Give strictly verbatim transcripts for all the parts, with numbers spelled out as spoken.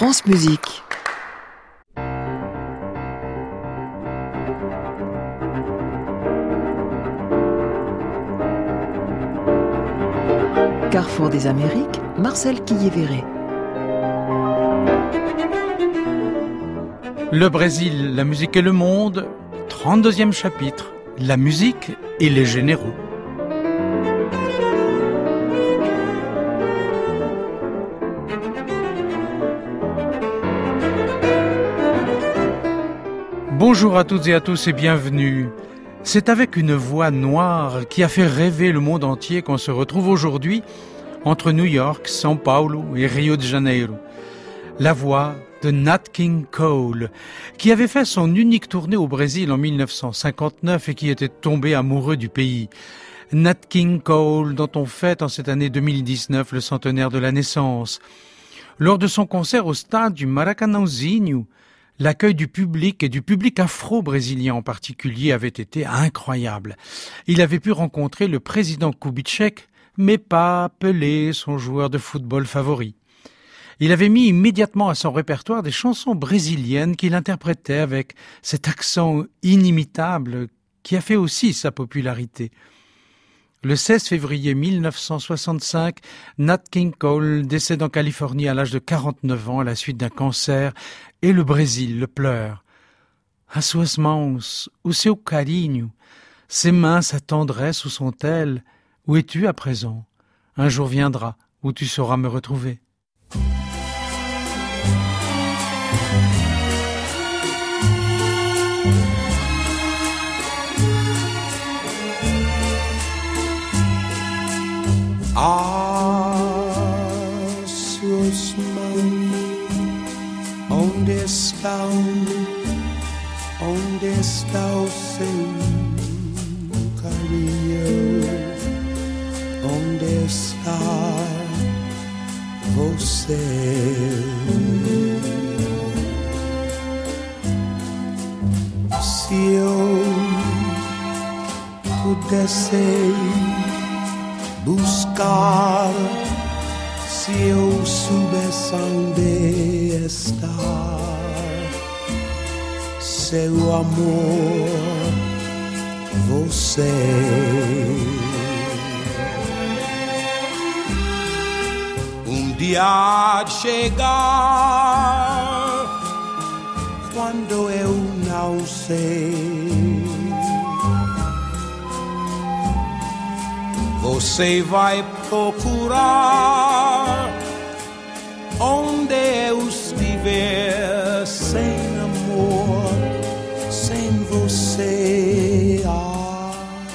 France Musique. Carrefour des Amériques, Marcel Quillévéré. Le Brésil, la musique et le monde, trente-deuxième chapitre, la musique et les généraux. Bonjour à toutes et à tous et bienvenue. C'est avec une voix noire qui a fait rêver le monde entier qu'on se retrouve aujourd'hui entre New York, São Paulo et Rio de Janeiro. La voix de Nat King Cole, qui avait fait son unique tournée au Brésil en dix-neuf cent cinquante-neuf et qui était tombé amoureux du pays. Nat King Cole, dont on fête en cette année deux mille dix-neuf le centenaire de la naissance. Lors de son concert au stade du Maracanãzinho, l'accueil du public et du public afro-brésilien en particulier avait été incroyable. Il avait pu rencontrer le président Kubitschek, mais pas Pelé, son joueur de football favori. Il avait mis immédiatement à son répertoire des chansons brésiliennes qu'il interprétait avec cet accent inimitable qui a fait aussi sa popularité. Le seize février mille neuf cent soixante-cinq, Nat King Cole décède en Californie à l'âge de quarante-neuf ans à la suite d'un cancer et le Brésil le pleure. As suas mãos, o seu carinho, ses mains, sa tendresse, où sont-elles? Où es-tu à présent? Un jour viendra où tu sauras me retrouver. As suas mãos, onde estão, onde está o seu carinho, onde está você? Se eu pudesse buscar, se eu soubesse onde está seu amor, você. Um dia há de chegar quando eu não sei. Você vai procurar onde eu estiver sem amor, sem você. Ah,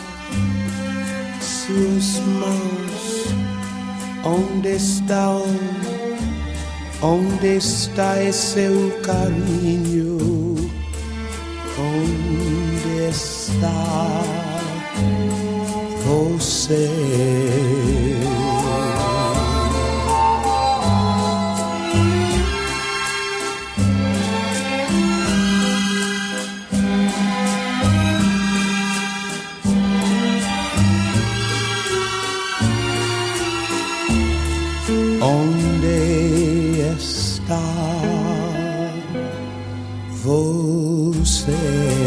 suas mãos, onde estão? Onde está esse seu carinho? Onde está você? Onde está você?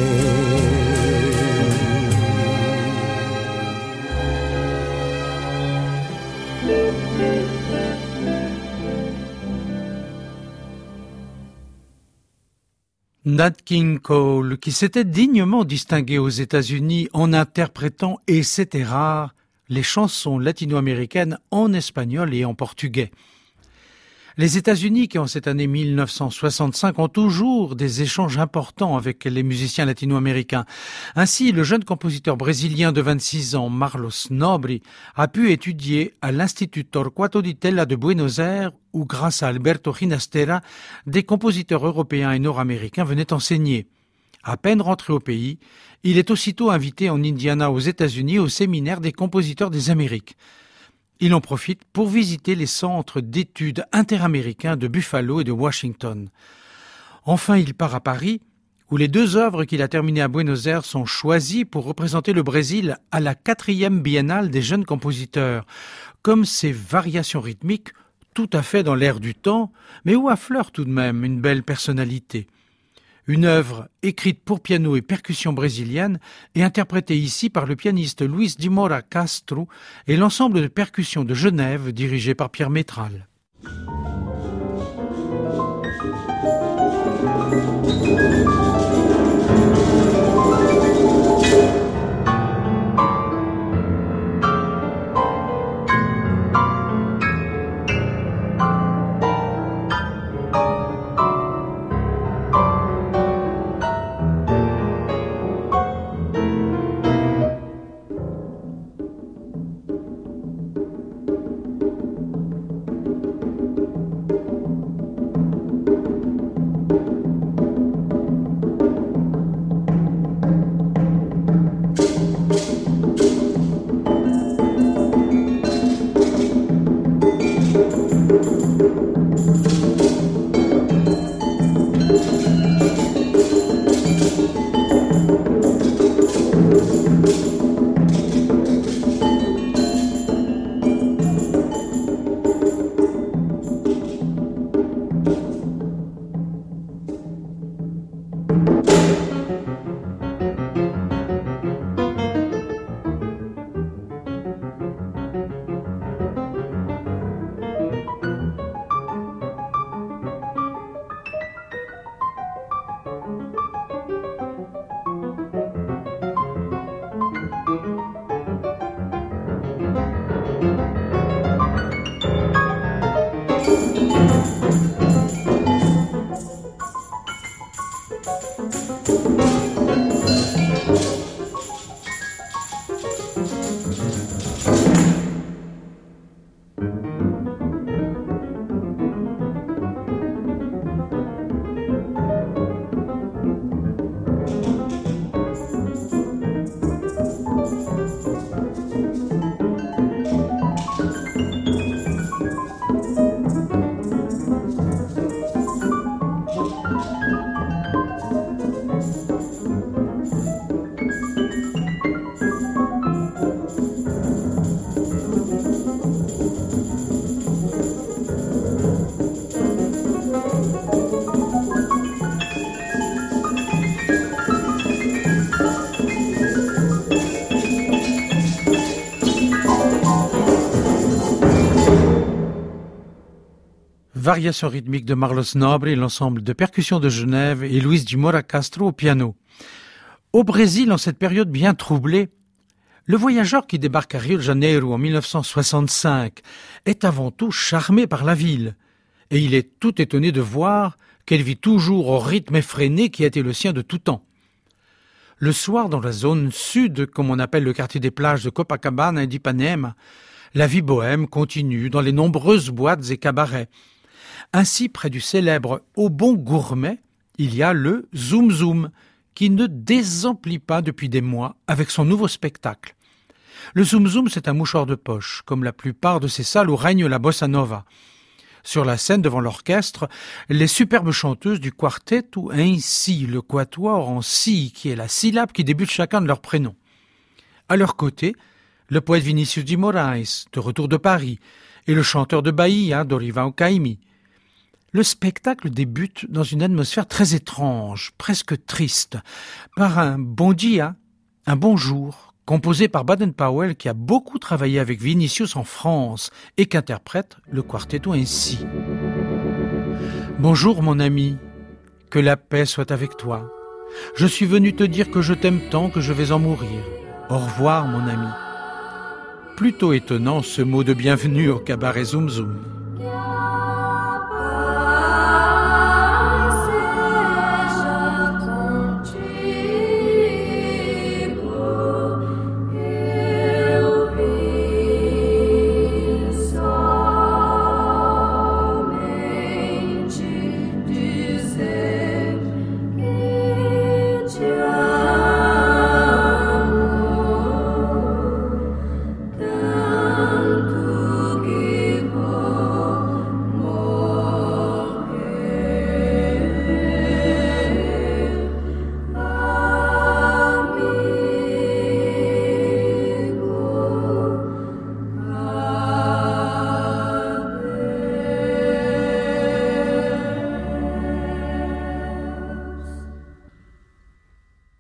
Nat King Cole, qui s'était dignement distingué aux États-Unis en interprétant, et c'était rare, les chansons latino-américaines en espagnol et en portugais. Les États-Unis, qui en cette année mille neuf cent soixante-cinq ont toujours des échanges importants avec les musiciens latino-américains. Ainsi, le jeune compositeur brésilien de vingt-six ans, Marlos Nobri, a pu étudier à l'Institut Torquato di Tella de Buenos Aires, où grâce à Alberto Ginastera, des compositeurs européens et nord-américains venaient enseigner. À peine rentré au pays, il est aussitôt invité en Indiana aux États-Unis au séminaire des compositeurs des Amériques. Il en profite pour visiter les centres d'études interaméricains de Buffalo et de Washington. Enfin, il part à Paris, où les deux œuvres qu'il a terminées à Buenos Aires sont choisies pour représenter le Brésil à la quatrième biennale des jeunes compositeurs, comme ses variations rythmiques tout à fait dans l'air du temps, mais où affleure tout de même une belle personnalité. Une œuvre écrite pour piano et percussion brésilienne et interprétée ici par le pianiste Luis de Moura Castro et l'ensemble de percussion de Genève dirigé par Pierre Métral. Variation rythmique de Marlos Nobre et l'ensemble de percussions de Genève et Luis de Moura Castro au piano. Au Brésil, en cette période bien troublée, le voyageur qui débarque à Rio de Janeiro en mille neuf cent soixante-cinq est avant tout charmé par la ville. Et il est tout étonné de voir qu'elle vit toujours au rythme effréné qui a été le sien de tout temps. Le soir, dans la zone sud, comme on appelle le quartier des plages de Copacabana et d'Ipanema, la vie bohème continue dans les nombreuses boîtes et cabarets. Ainsi, près du célèbre Au Bon Gourmet, il y a le Zoom Zoom, qui ne désemplit pas depuis des mois avec son nouveau spectacle. Le Zoom Zoom, c'est un mouchoir de poche, comme la plupart de ces salles où règne la bossa nova. Sur la scène, devant l'orchestre, les superbes chanteuses du quartetto ainsi, le quatuor en si, qui est la syllabe qui débute chacun de leurs prénoms. À leur côté, le poète Vinicius de Moraes, de retour de Paris, et le chanteur de Bahia, Dorival Caymmi. Le spectacle débute dans une atmosphère très étrange, presque triste, par un bon dia, un bonjour, composé par Baden-Powell qui a beaucoup travaillé avec Vinicius en France et qu'interprète le quartetto ainsi. Bonjour mon ami, que la paix soit avec toi. Je suis venu te dire que je t'aime tant que je vais en mourir. Au revoir mon ami. Plutôt étonnant ce mot de bienvenue au cabaret Zoom Zoom. Tanto que vou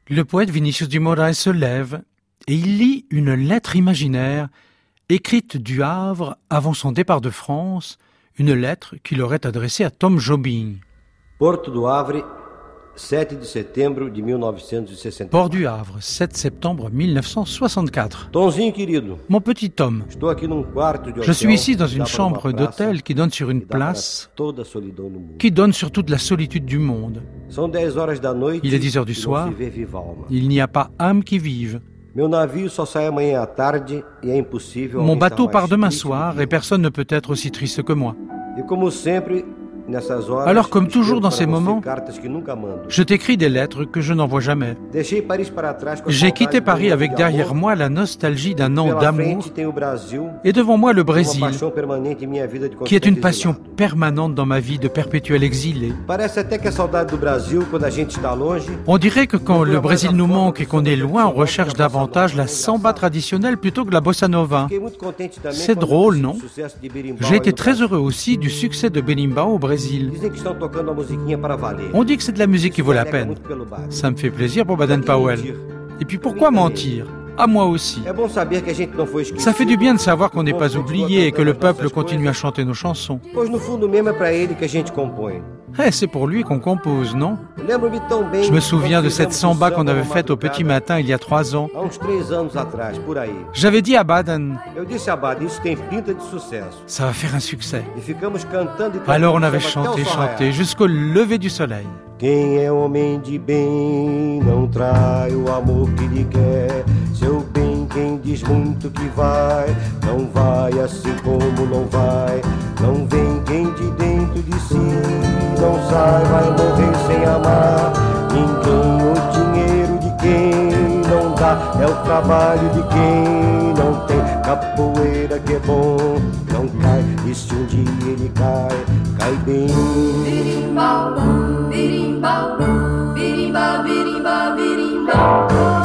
Le poète Vinicius de Moraes se lève et il lit une lettre imaginaire écrite du Havre avant son départ de France, une lettre qu'il aurait adressée à Tom Jobim. Porto do Havre, sete de setembro de mille neuf cent soixante-quatre. Port du Havre, sept septembre mille neuf cent soixante-quatre. Tomzinho querido, Mon petit Tom, estou aqui num quarto de je suis hotel ici dans que une dá para chambre uma praça d'hôtel qui donne sur une e dá para place toda a solidão do mundo. qui donne sur toute la solitude du monde. São dez horas da noite Il est dix heures du e não soir. se vê viva alma. Il n'y a pas âme qui vive. Meu navio só sai amanhã à tarde e é impossível Mon alguém bateau estar part mais demain triste soir do que et eu. personne ne peut être aussi triste que moi. E como sempre, nessas horas, Alors, comme toujours escrevo dans para ces você moments, cartas que nunca mando. Je t'écris des lettres que je n'envoie jamais. Deixei Paris para trás com a J'ai saudade quitté de um Paris ano avec de derrière amor. moi la nostalgie d'un an Pela d'amour frente tem o Brasil, et devant moi le uma Brésil, paixão permanente em minha vida de qui est une constante passion exilado. permanente dans ma vie de perpétuel exilé. Parece até que a saudade do Brasil, quando a gente está longe, On dirait que quand le Brésil nous manque et qu'on est loin, on recherche davantage la samba traditionnelle plutôt que la bossa nova. fiquei muito contente também C'est quando drôle, vi o non? sucesso de Berimbau J'ai aí été no très Brasil. heureux aussi du succès de Berimbau au Brésil. Dizem que estão tocando a musiquinha para valer. On dit que c'est de la musique qui vaut la Me alegra peine. muito pelo bar. Ça me fait plaisir pour Baden-Powell. Et puis pourquoi mentir? À moi aussi. É bom saber que a gente não foi esquecido. Ça fait du bien de savoir qu'on n'est pas oublié et que le peuple continue à chanter nos chansons. Pois no fundo mesmo é para ele que a gente compõe. Eh, c'est pour lui qu'on compose, non? Lembro-me tão bem. Je me souviens quando de cette fizemos o samba qu'on samba avait uma faite au petit madrugada, matin il y a trois ans. há uns três anos atrás, por aí. J'avais dit à Baden, Eu disse a Bada, isso tem pinta de sucesso. ça va faire un succès. E ficamos cantando e cantando Alors on avait samba até chanté, o sol raiar. chanté, jusqu'au lever du soleil. Quem é homem de bem não trai o amor que lhe quer. Seu bem, quem diz muito que vai, não vai assim como não vai. Não vem quem de dentro de si não sai, vai morrer sem amar. Ninguém, o dinheiro de quem não dá é o trabalho de quem não tem. Capoeira que é bom, não cai, e se um dia ele cai, cai bem. Birimbau, birimbau, birimba, birimba, birimba.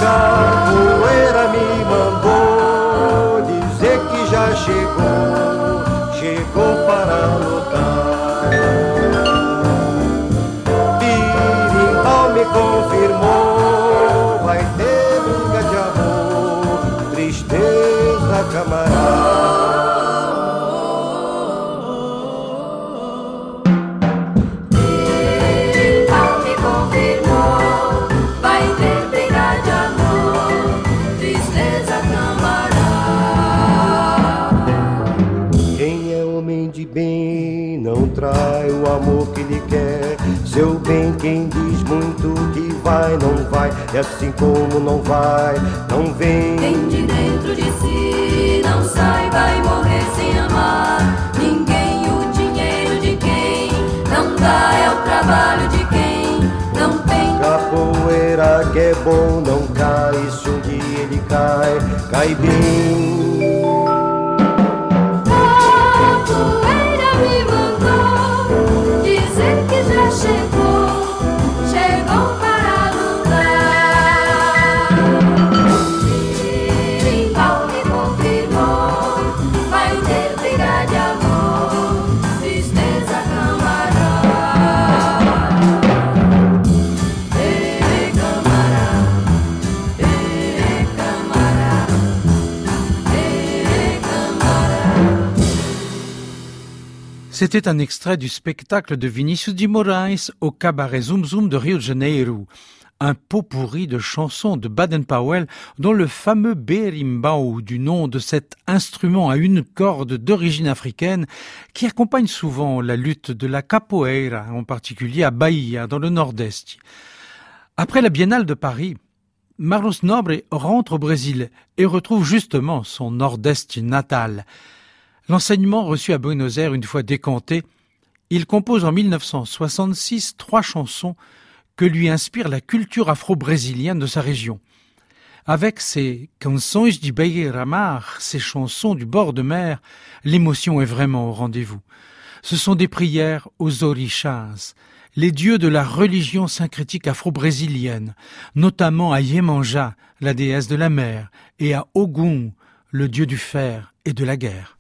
Capoeira me mandou dizer que já chegou, chegou para lutar. Birimbau me confirmou, vai ter briga de amor, tristeza camarada. Birimbau me confirmou, vai ter briga de amor, tristeza camarada. Quem é homem de bem não trai o amor que lhe quer. Seu bem, quem diz muito que vai, não vai. É assim como não vai, não vem. Quem de dentro de si não sai, vai morrer sem amar. Ninguém, o dinheiro de quem não dá é o trabalho de quem não tem. Capoeira que é bom, não cai. Se um dia ele cai, cai bem. Capoeira me mandou dizer que já chegou, chegou para lutar. Birimbau me confirmou, vai ter briga de amor, tristeza camarada. Ê, camarada, ê, camarada, ê, camarada. C'était un extrait du spectacle de Vinicius de Moraes au cabaret Zoom Zoom de Rio de Janeiro. Un pot-pourri de chansons de Baden-Powell dont le fameux berimbau, du nom de cet instrument à une corde d'origine africaine qui accompagne souvent la lutte de la capoeira, en particulier à Bahia, dans le nord-est. Après la Biennale de Paris, Marlos Nobre rentre au Brésil et retrouve justement son nord-est natal. L'enseignement reçu à Buenos Aires une fois décanté, il compose en mille neuf cent soixante-six trois chansons que lui inspire la culture afro-brésilienne de sa région. Avec ses canções de beira-mar, ces chansons du bord de mer, l'émotion est vraiment au rendez-vous. Ce sont des prières aux orixás, les dieux de la religion syncrétique afro-brésilienne, notamment à Iemanjá, la déesse de la mer, et à Ogum, le dieu du fer et de la guerre.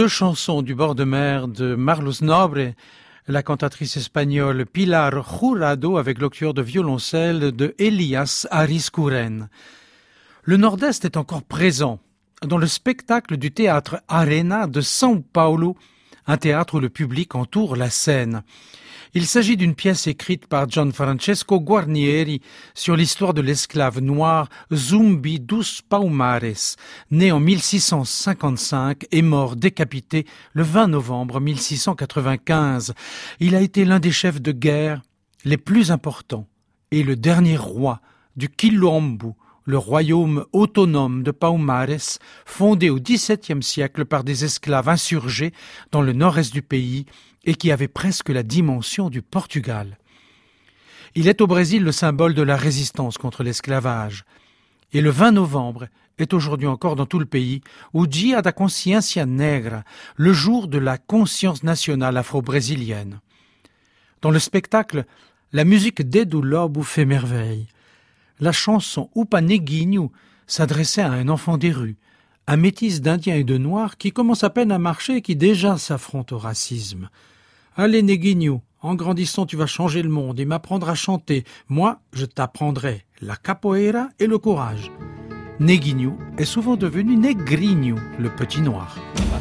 deux chansons du bord de mer de Marluz Nobre, la cantatrice espagnole Pilar Jurado avec l'octuor de violoncelle de Elias Arizcuren. Le Nord-Est est encore présent dans le spectacle du théâtre Arena de São Paulo, un théâtre où le public entoure la scène. Il s'agit d'une pièce écrite par Gianfrancesco Guarnieri sur l'histoire de l'esclave noir Zumbi dos Palmares, né en mille six cent cinquante-cinq et mort décapité le vingt novembre mille six cent quatre-vingt-quinze. Il a été l'un des chefs de guerre les plus importants et le dernier roi du Quilombo, le royaume autonome de Palmares, fondé au dix-septième siècle par des esclaves insurgés dans le nord-est du pays et qui avait presque la dimension du Portugal. Il est au Brésil le symbole de la résistance contre l'esclavage. Et le vingt novembre est aujourd'hui encore dans tout le pays o Dia da Consciência Negra, le jour de la conscience nationale afro-brésilienne. Dans le spectacle, la musique d'Edu Lobo fait merveille. La chanson Upa Neguinho s'adressait à un enfant des rues, un métis d'Indiens et de Noirs qui commence à peine à marcher et qui déjà s'affronte au racisme. Allez Neguinho, en grandissant tu vas changer le monde et m'apprendre à chanter. Moi, je t'apprendrai la capoeira et le courage. Neguinho est souvent devenu Negrinho, le petit noir.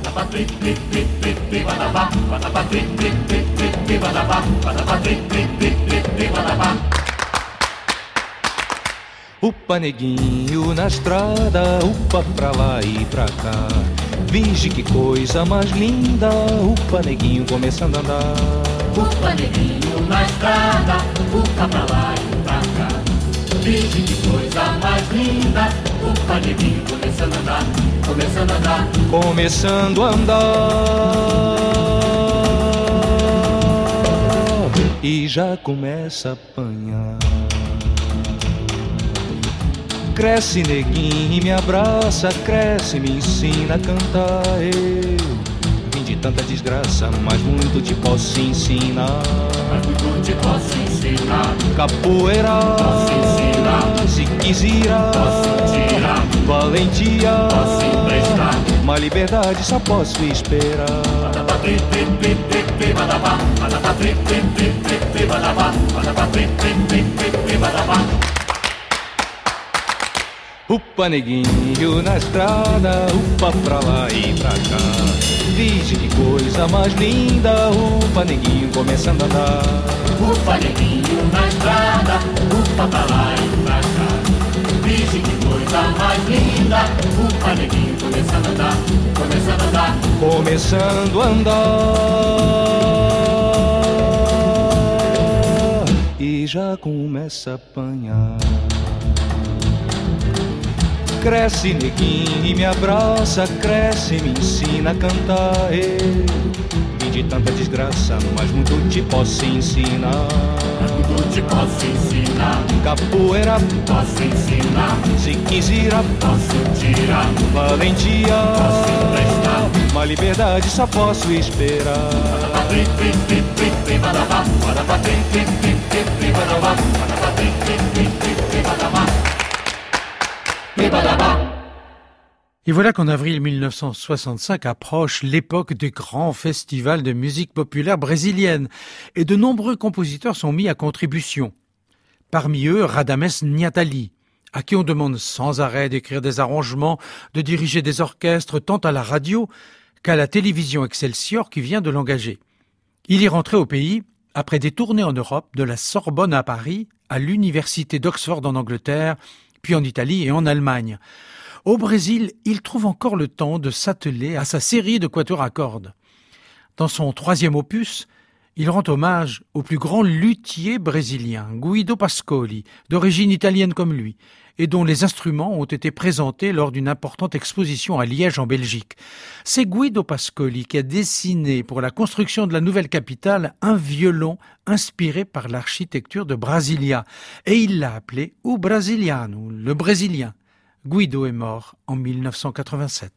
Upa neguinho na estrada, upa pra lá e pra cá. Vige que coisa mais linda, upa neguinho começando a andar. Upa neguinho na estrada, upa pra lá e pra cá. Vige que coisa mais linda, upa neguinho começando a andar, começando a andar. Começando a andar e já começa a apanhar. Cresce neguinho e me abraça, cresce, me ensina a cantar. Eu vim de tanta desgraça, mas muito te posso ensinar. Mas muito te posso ensinar. Capoeira, posso ensinar. Ziquezira, posso tirar. Valentia, posso emprestar. Mas liberdade só posso esperar. Upa neguinho na estrada, upa pra lá e pra cá. Vige que coisa mais linda, upa neguinho começando a andar. Upa neguinho na estrada, upa pra lá e pra cá. Vige que coisa mais linda, upa neguinho começando a andar, começando a andar. Começando a andar e já começa a apanhar. Cresce neguinho e me abraça, cresce e me ensina a cantar. Eu vim de tanta desgraça, mas muito te posso ensinar. Mas muito te posso ensinar. Capoeira, posso ensinar. Ziquezira, posso tirar. Valentia, posso emprestar. Mas liberdade só posso esperar. Et voilà qu'en avril mille neuf cent soixante-cinq approche l'époque des grands festivals de musique populaire brésilienne et de nombreux compositeurs sont mis à contribution. Parmi eux, Radames Niatali, à qui on demande sans arrêt d'écrire des arrangements, de diriger des orchestres tant à la radio qu'à la télévision Excelsior qui vient de l'engager. Il est rentré au pays après des tournées en Europe, de la Sorbonne à Paris, à l'université d'Oxford en Angleterre, puis en Italie et en Allemagne. Au Brésil, il trouve encore le temps de s'atteler à sa série de quatuors à cordes. Dans son troisième opus, il rend hommage au plus grand luthier brésilien, Guido Pascoli, d'origine italienne comme lui, et dont les instruments ont été présentés lors d'une importante exposition à Liège en Belgique. C'est Guido Pascoli qui a dessiné pour la construction de la nouvelle capitale un violon inspiré par l'architecture de Brasilia, et il l'a appelé o Brasiliano, le Brésilien. Guido est mort en mille neuf cent quatre-vingt-sept.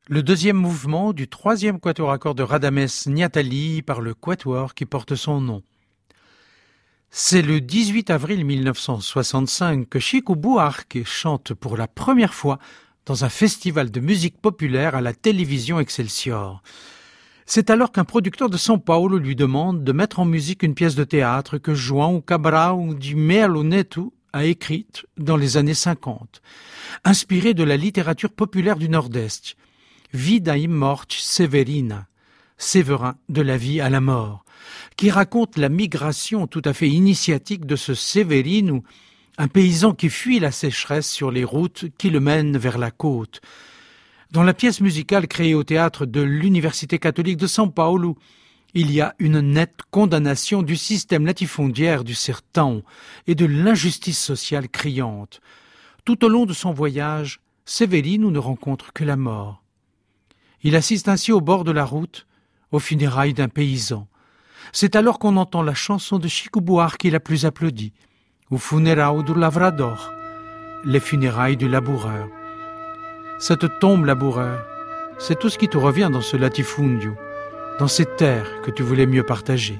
le deuxième mouvement du troisième quatuor à cordes de Radames Niatali par le quatuor qui porte son nom. C'est le dix-huit avril mille neuf cent soixante-cinq que Chico Buarque chante pour la première fois dans un festival de musique populaire à la télévision Excelsior. C'est alors qu'un producteur de São Paulo lui demande de mettre en musique une pièce de théâtre que João Cabral de Melo Neto a écrite dans les années cinquante, inspirée de la littérature populaire du Nord-Est. Vida e Morte Severina, Séverin de la vie à la mort, qui raconte la migration tout à fait initiatique de ce Severino, un paysan qui fuit la sécheresse sur les routes qui le mènent vers la côte. Dans la pièce musicale créée au théâtre de l'Université catholique de São Paulo, il y a une nette condamnation du système latifondiaire du sertão et de l'injustice sociale criante. Tout au long de son voyage, Severino ne rencontre que la mort. Il assiste ainsi au bord de la route, aux funérailles d'un paysan. C'est alors qu'on entend la chanson de Chico Buarque la plus applaudie, O Funeral do Lavrador, les funérailles du laboureur. Cette tombe laboureur, c'est tout ce qui te revient dans ce latifundio, dans ces terres que tu voulais mieux partager.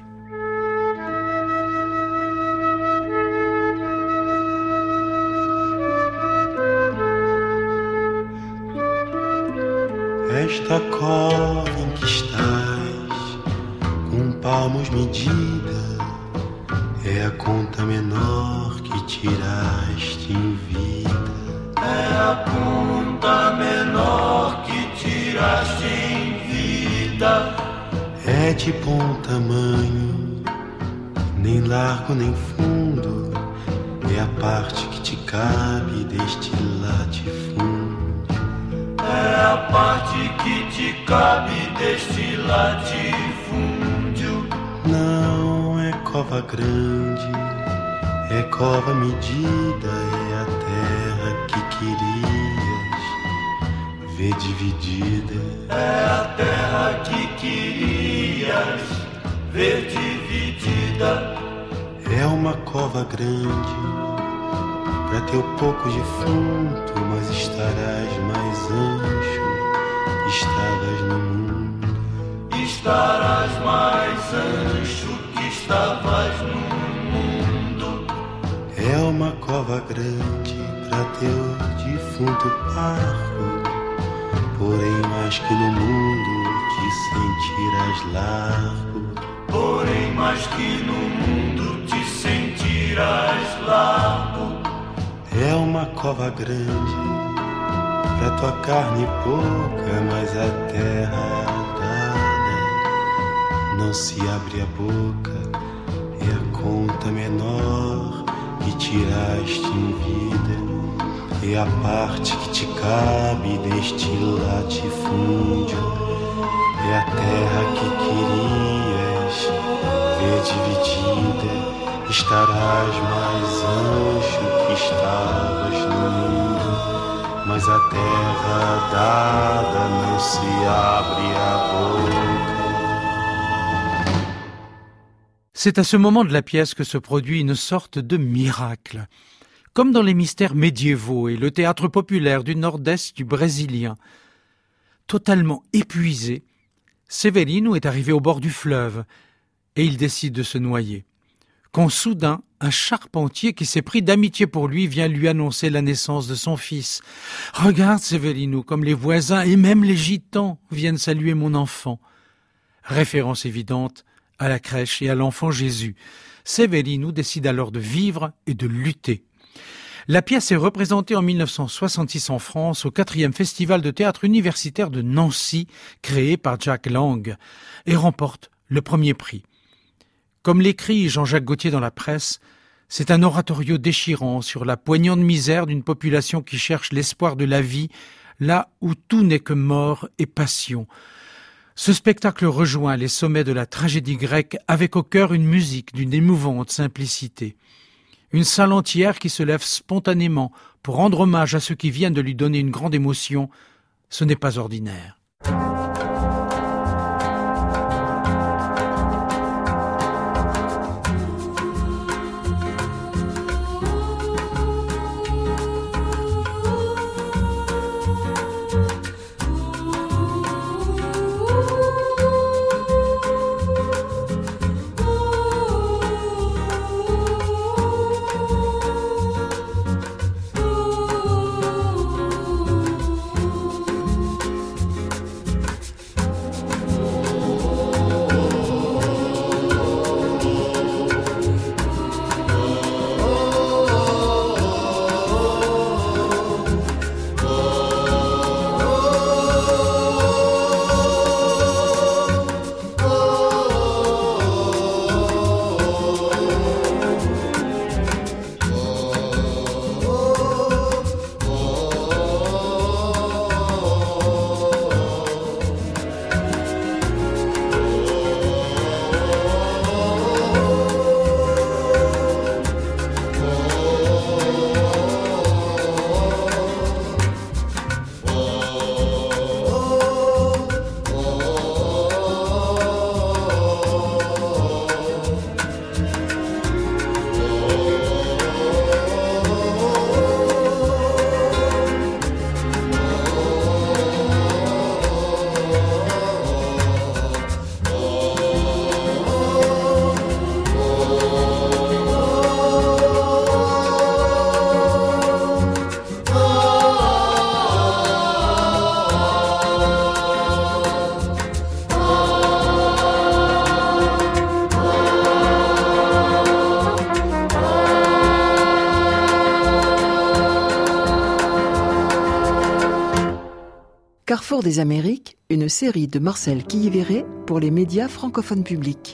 Esta cova em que estás, com palmos medida, é a conta menor que tiraste em vida. É a conta menor que tiraste em vida. É de bom tamanho, nem largo nem fundo, é a parte que te cabe deste latifúndio. É a parte que te cabe deste latifúndio. Não é cova grande, é cova medida, é a terra que querias ver dividida. É a terra que querias ver dividida. É uma cova grande, pra teu pouco defunto, mas estarás mais ancho, estavas no mundo. Estarás mais ancho que estavas no mundo. É uma cova grande pra teu defunto parco, porém mais que no mundo te sentirás largo. Porém mais que no mundo te sentirás largo. É uma cova grande pra tua carne pouca, mas a terra dada não se abre a boca. É a conta menor que tiraste em vida, é a parte que te cabe deste latifúndio. É a terra que querias ver dividida. Estarás mais ancho que estavas no mundo, mas a terra dada não se abre a boca. C'est à ce moment de la pièce que se produit une sorte de miracle. Comme dans les mystères médiévaux et le théâtre populaire du nord-est du Brésilien. Totalement épuisé, Severino est arrivé au bord du fleuve et il décide de se noyer. Quand soudain, un charpentier qui s'est pris d'amitié pour lui vient lui annoncer la naissance de son fils. « Regarde, Severino, comme les voisins et même les gitans viennent saluer mon enfant. » Référence évidente à la crèche et à l'enfant Jésus. Severino décide alors de vivre et de lutter. La pièce est représentée en mille neuf cent soixante-six en France au quatrième festival de théâtre universitaire de Nancy, créé par Jack Lang, et remporte le premier prix. Comme l'écrit Jean-Jacques Gaultier dans la presse, c'est un oratorio déchirant sur la poignante misère d'une population qui cherche l'espoir de la vie là où tout n'est que mort et passion. Ce spectacle rejoint les sommets de la tragédie grecque avec au cœur une musique d'une émouvante simplicité. Une salle entière qui se lève spontanément pour rendre hommage à ceux qui viennent de lui donner une grande émotion, ce n'est pas ordinaire. Carrefour des Amériques, une série de Marcel Quillivéret pour les médias francophones publics.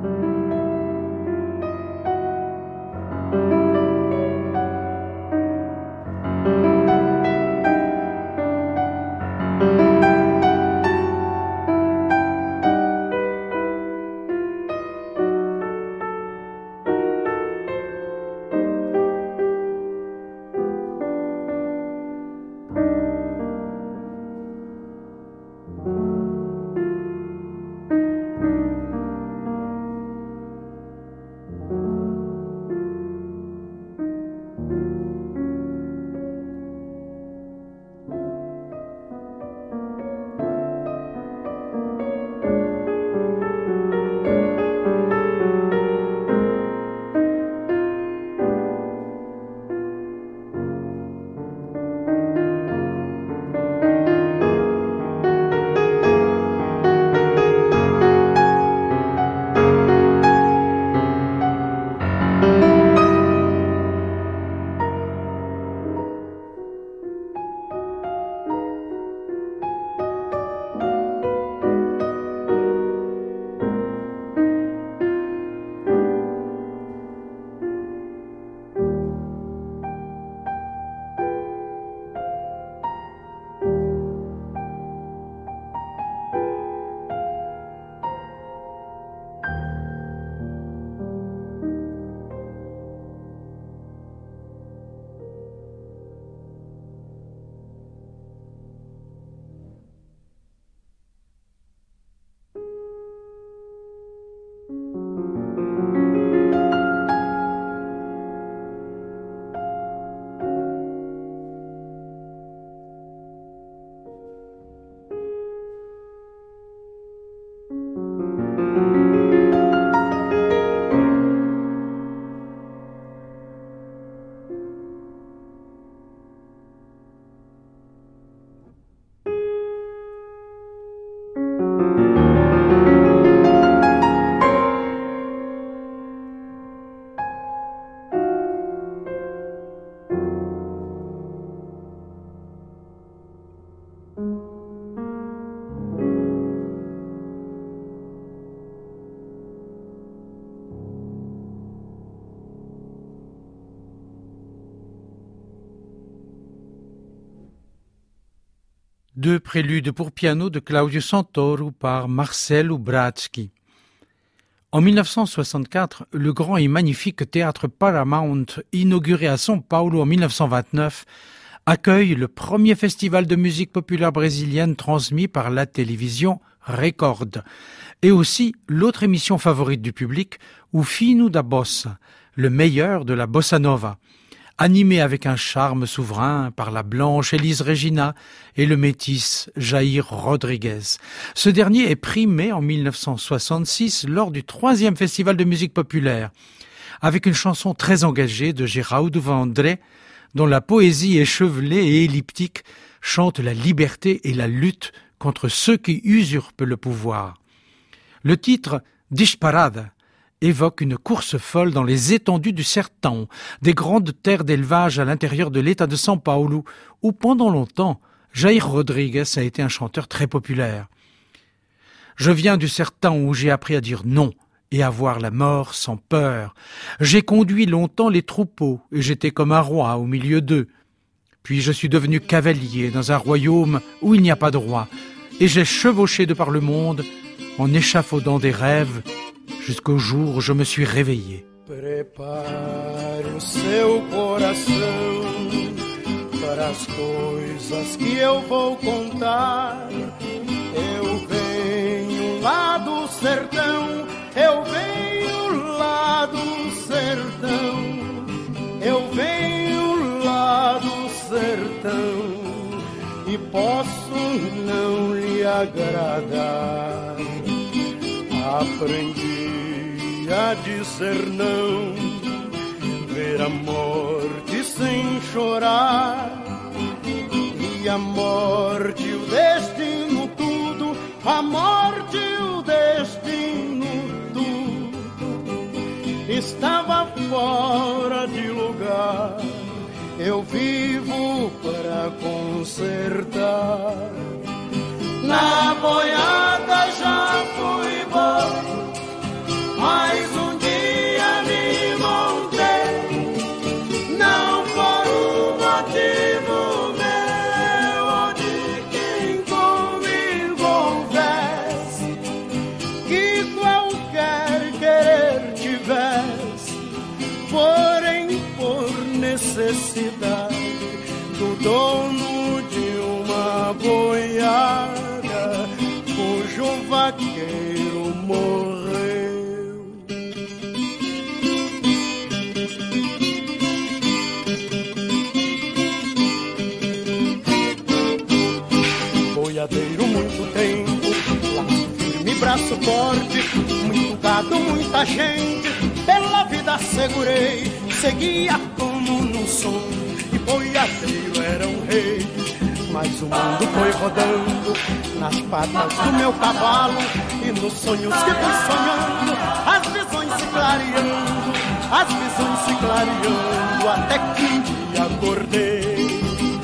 Deux préludes pour piano de Claudio Santoro par Marcel Bratsky. En mille neuf cent soixante-quatre, le grand et magnifique théâtre Paramount, inauguré à São Paulo en mille neuf cent vingt-neuf, accueille le premier festival de musique populaire brésilienne transmis par la télévision Record, et aussi l'autre émission favorite du public, O Fino da Bossa, le meilleur de la bossa nova, animé avec un charme souverain par la blanche Elis Regina et le métis Jair Rodrigues. Ce dernier est primé en mille neuf cent soixante-six lors du troisième festival de musique populaire, avec une chanson très engagée de Geraldo Vandré, dont la poésie échevelée et elliptique chante la liberté et la lutte contre ceux qui usurpent le pouvoir. Le titre « Disparada » évoque une course folle dans les étendues du Sertão, des grandes terres d'élevage à l'intérieur de l'État de São Paulo, où pendant longtemps, Jair Rodrigues a été un chanteur très populaire. Je viens du Sertão où j'ai appris à dire non et à voir la mort sans peur. J'ai conduit longtemps les troupeaux et j'étais comme un roi au milieu d'eux. Puis je suis devenu cavalier dans un royaume où il n'y a pas de roi, et j'ai chevauché de par le monde en échafaudant des rêves jusqu'au jour où je me suis réveillé. Prepare o seu coração para as coisas que eu vou contar. Eu venho lá do sertão, eu venho lá do sertão, eu venho lá do sertão e posso não lhe agradar. Aprendi a dizer não, ver a morte sem chorar, e a morte, o destino, tudo, a morte, o destino, tudo, estava fora de lugar. Eu vivo para consertar necessidade do dono de uma boiada cujo vaqueiro morreu. Boiadeiro muito tempo, laço firme, braço forte, muito gado, muita gente, pela vida segurei, seguia como num sonho, e boiadeiro era um rei. Mas o mundo foi rodando nas patas do meu cavalo, e nos sonhos que fui sonhando, as visões se clareando, as visões se clareando, até que um dia acordei.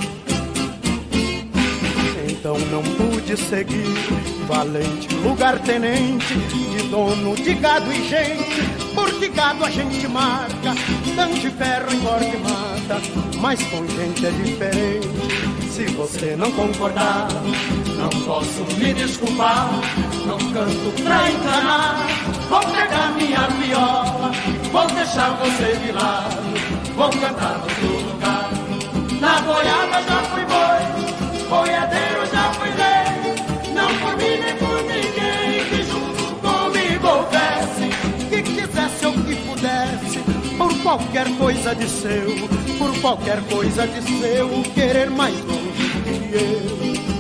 Então não pude seguir, valente lugar-tenente, de dono de gado e gente, porque gado a gente marca, tanto de ferro engorda e mata, mas com gente é diferente. Se você não concordar, não posso me desculpar, não canto pra enganar, vou pegar minha viola, vou deixar você de lado, vou cantar no outro lugar. Na boiada já fui boi, boiadeiro já fui rei, não por mim nem por ninguém que junto comigo houvesse, que quisesse ou que pudesse, por qualquer coisa de seu, por qualquer coisa de seu, querer mais longe que eu.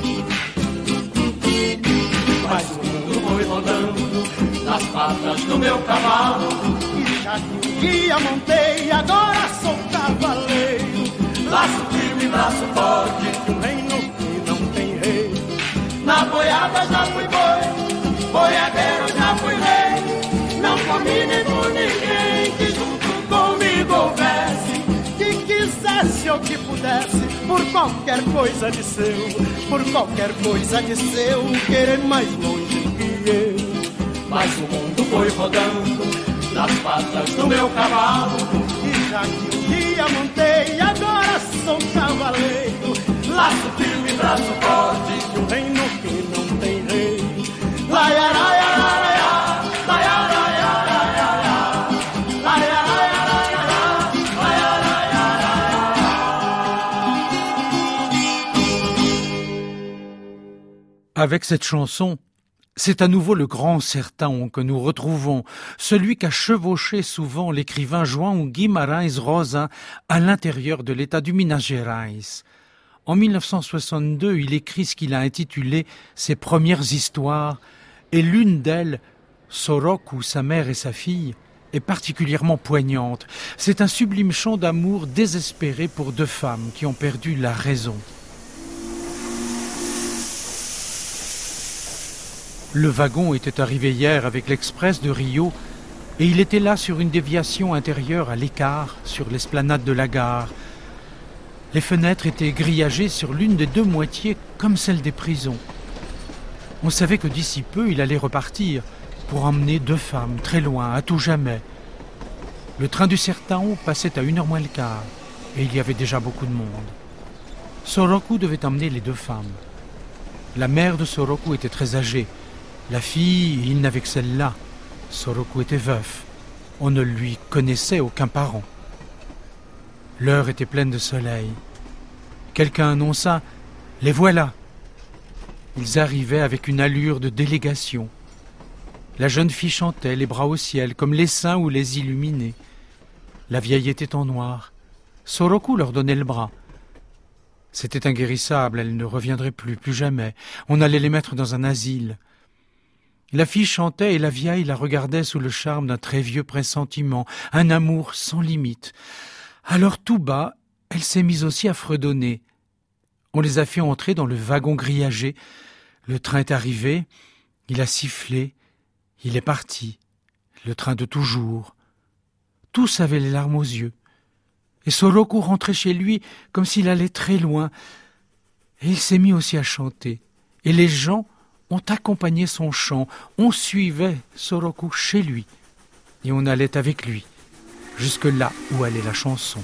Mas o mundo foi rodando nas patas do meu cavalo, e já que um dia montei, agora sou cavaleiro. Laço firme, braço forte, de um reino que não tem rei. Na boiada já fui boi, boiadeiro já fui rei, não comi nem por ninguém que junto comigo houvesse, que quisesse ou que pudesse, por qualquer coisa de seu, por qualquer coisa de seu, querer mais longe que eu. Mas o mundo foi rodando nas patas do meu cavalo, e já que um dia montei, agora sou cavaleiro. Laço firme, braço forte, de um reino que não tem rei. Laiaraiaraiá, laiaraiaraiá, laiaraiaraiá, laiaraiaraiá. Avec cette chanson, c'est à nouveau le grand Sertão que nous retrouvons, celui qu'a chevauché souvent l'écrivain João Guimarães Rosa à l'intérieur de l'État du Minas Gerais. En mille neuf cent soixante-deux, il écrit ce qu'il a intitulé ses premières histoires, et l'une d'elles, Soroku, sa mère et sa fille, est particulièrement poignante. C'est un sublime chant d'amour désespéré pour deux femmes qui ont perdu la raison. Le wagon était arrivé hier avec l'express de Rio et il était là sur une déviation intérieure à l'écart, sur l'esplanade de la gare. Les fenêtres étaient grillagées sur l'une des deux moitiés comme celle des prisons. On savait que d'ici peu, il allait repartir pour emmener deux femmes très loin, à tout jamais. Le train du Sertão passait à une heure moins le quart et il y avait déjà beaucoup de monde. Soroku devait emmener les deux femmes. La mère de Soroku était très âgée. La fille, il n'avait que celle-là. Soroku était veuf. On ne lui connaissait aucun parent. L'heure était pleine de soleil. Quelqu'un annonça « Les voilà !» Ils arrivaient avec une allure de délégation. La jeune fille chantait, les bras au ciel, comme les saints ou les illuminés. La vieille était en noir. Soroku leur donnait le bras. C'était inguérissable, elles ne reviendraient plus, plus jamais. On allait les mettre dans un asile. La fille chantait et la vieille la regardait sous le charme d'un très vieux pressentiment, un amour sans limite. Alors tout bas, elle s'est mise aussi à fredonner. On les a fait entrer dans le wagon grillagé. Le train est arrivé, il a sifflé, il est parti. Le train de toujours. Tous avaient les larmes aux yeux. Et Soroku rentrait chez lui comme s'il allait très loin. Et il s'est mis aussi à chanter. Et les gens ont accompagné son chant. On suivait Soroku chez lui. Et on allait avec lui, jusque là où allait la chanson.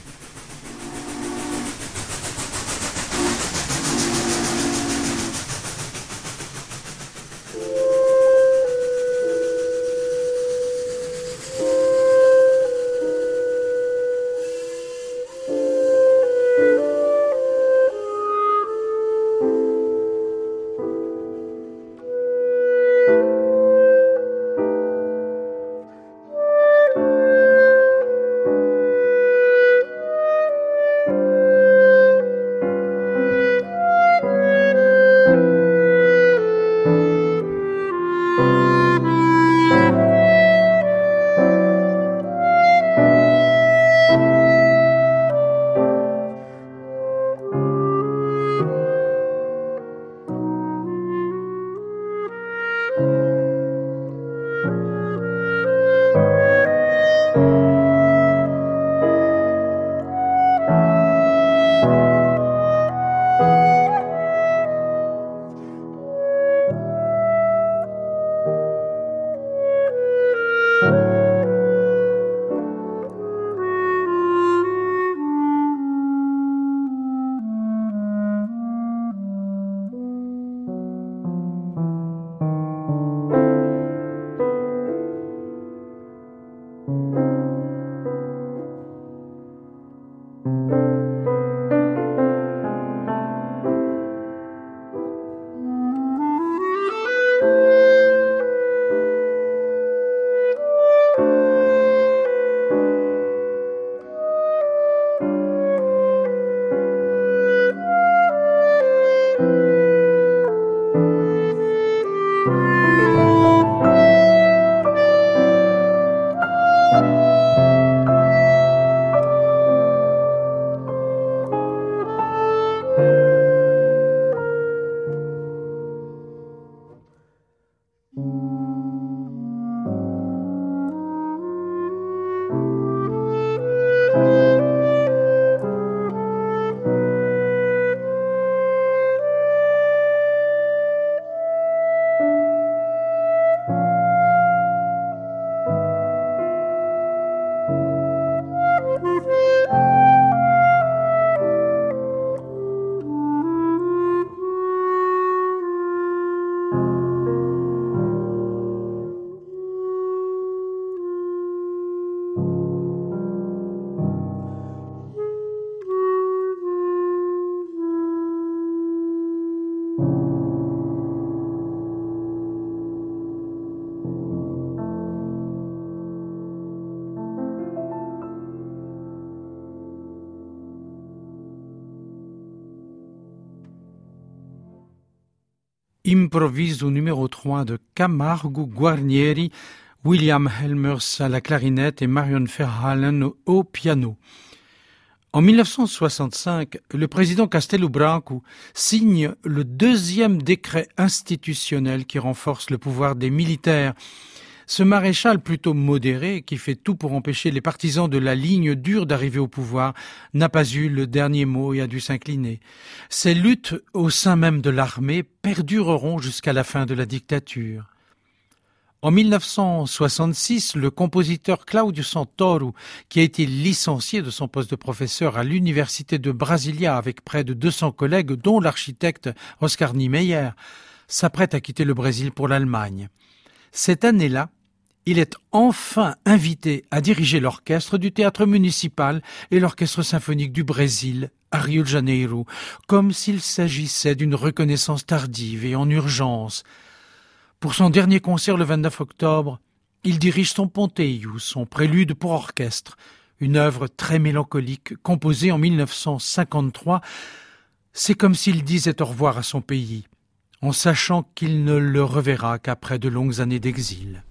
Improviso numéro trois de Camargo Guarnieri, William Helmers à la clarinette et Marion Verhalen au piano. En mille neuf cent soixante-cinq, le président Castelo Branco signe le deuxième décret institutionnel qui renforce le pouvoir des militaires. Ce maréchal plutôt modéré, qui fait tout pour empêcher les partisans de la ligne dure d'arriver au pouvoir, n'a pas eu le dernier mot et a dû s'incliner. Ces luttes au sein même de l'armée perdureront jusqu'à la fin de la dictature. En mille neuf cent soixante-six, le compositeur Claudio Santoro, qui a été licencié de son poste de professeur à l'université de Brasilia avec près de deux cents collègues, dont l'architecte Oscar Niemeyer, s'apprête à quitter le Brésil pour l'Allemagne. Cette année-là, il est enfin invité à diriger l'orchestre du théâtre municipal et l'orchestre symphonique du Brésil à Rio de Janeiro, comme s'il s'agissait d'une reconnaissance tardive et en urgence. Pour son dernier concert le vingt-neuf octobre, il dirige son Ponteio, son prélude pour orchestre, une œuvre très mélancolique composée en mille neuf cent cinquante-trois. C'est comme s'il disait au revoir à son pays, en sachant qu'il ne le reverra qu'après de longues années d'exil.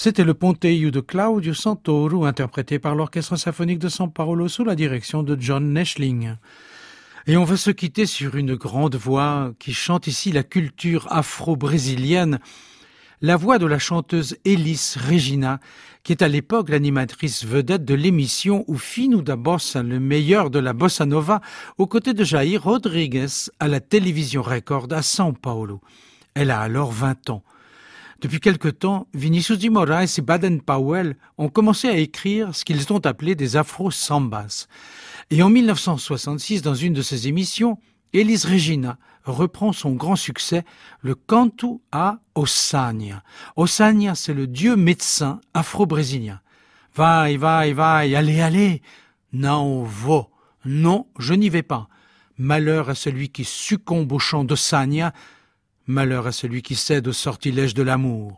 C'était le Ponteio de Claudio Santoro, interprété par l'Orchestre symphonique de São Paulo sous la direction de John Neschling. Et on va se quitter sur une grande voix qui chante ici la culture afro-brésilienne, la voix de la chanteuse Elis Regina, qui est à l'époque l'animatrice vedette de l'émission O Fino da Bossa, le meilleur de la bossa nova, aux côtés de Jair Rodrigues à la télévision Record à São Paulo. Elle a alors vingt ans. Depuis quelque temps, Vinicius de Moraes et Baden-Powell ont commencé à écrire ce qu'ils ont appelé des afro-sambas. Et en mille neuf cent soixante-six, dans une de ces émissions, Elis Regina reprend son grand succès, le Canto a Ossanha. Ossanha, c'est le dieu médecin afro-brésilien. Vai, vai, vai, allez, allez. Non, vou. Non, je n'y vais pas. Malheur à celui qui succombe au chant d'Ossanha. Malheur à celui qui cède au sortilège de l'amour.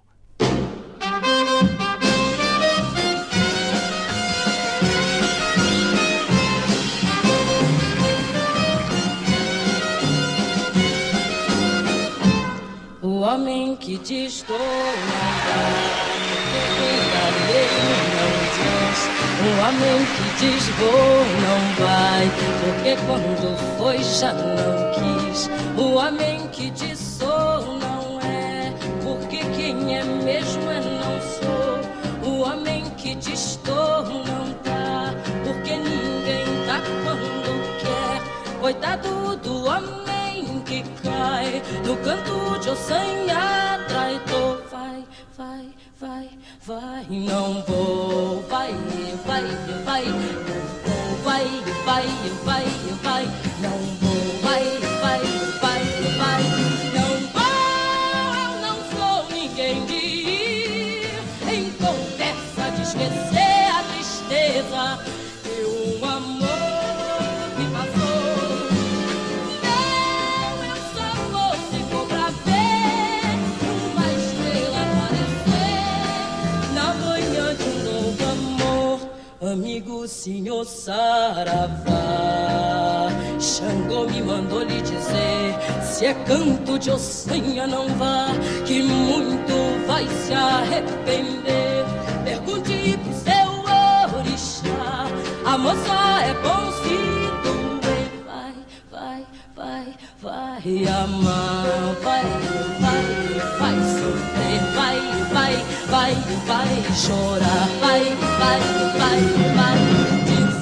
O homem que diz dou não vai, verdadeiro não diz. O homem que diz vou não vai, porque quando foi já não quis. O homem que diz sou não é, porque quem é mesmo é não sou. O homem que diz tô não tá, porque ninguém tá quando quer. Coitado do homem que cai no canto de Ossanha, traidor. Vai, vai, vai, vai, não vou. Vai, vai, vai, não vou. Vai, vai, vai, vai, não vou. Vai, vai, vai, vai, não vou. Eu não sou ninguém de ir em conversa de esquecer a tristeza de um amor que passou. Não, eu só vou se for pra ver uma estrela aparecer na manhã de um novo amor. Amigo senhor Saravá, Xangô me mandou lhe dizer, se é canto de Ossanha não vá, que muito vai se arrepender. Pergunte pro seu orixá, a moça é bom se doer. Vai, vai, vai, vai amar, vai, vai, vai sofrer, vai, vai, vai, vai chorar, vai, vai, vai, vai.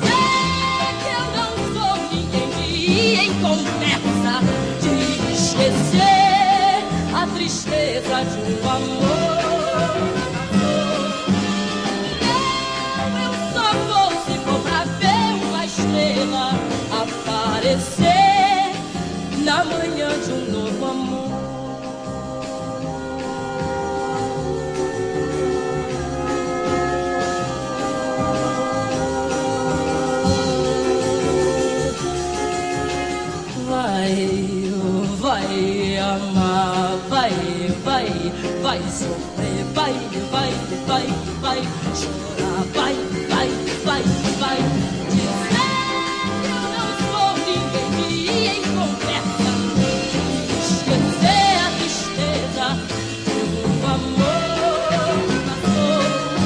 Em conversa de esquecer a tristeza de um amor. Não, eu só vou se for pra ver uma estrela aparecer na manhã de um novo amor. Vai amar, vai, vai, vai sofrer, vai, vai, vai, vai chorar, vai, vai, vai, vai dizer eu não sou ninguém de ir em conversa, esquecer a tristeza de um amor que passou.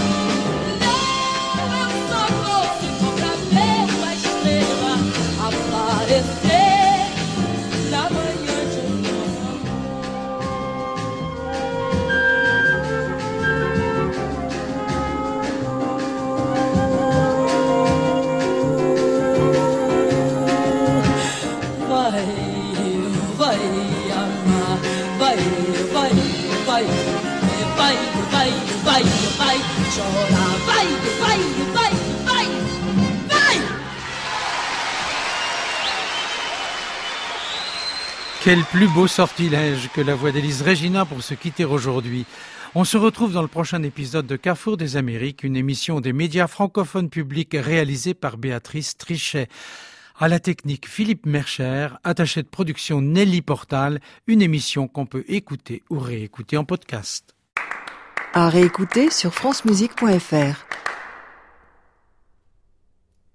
Não, eu só vou se for pra ver uma estrela aparecer. Vai, vai, vai, vai chorar, vai, vai, vai, vai, vai. Quel plus beau sortilège que la voix d'Elis Regina pour se quitter aujourd'hui. On se retrouve dans le prochain épisode de Carrefour des Amériques, une émission des médias francophones publics réalisée par Béatrice Trichet. À la technique, Philippe Mercher, attaché de production Nelly Portal, une émission qu'on peut écouter ou réécouter en podcast. À réécouter sur francemusique point f r.